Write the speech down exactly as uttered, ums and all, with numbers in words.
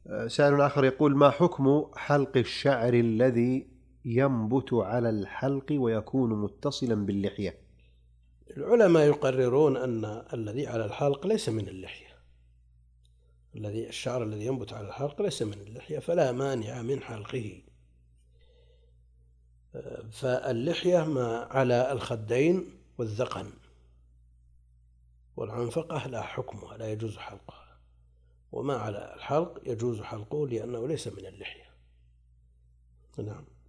سائل آخر يقول: ما حكم حلق الشعر الذي ينبت على الحلق ويكون متصلا باللحية؟ العلماء يقررون أن الذي على الحلق ليس من اللحية، الذي الشعر الذي ينبت على الحلق ليس من اللحية، فلا مانع من حلقه. فاللحية ما على الخدين والذقن، والعنفقة لا حكمها، لا يجوز حلقها، وما على الحلق يجوز حلقه لأنه ليس من اللحية. نعم.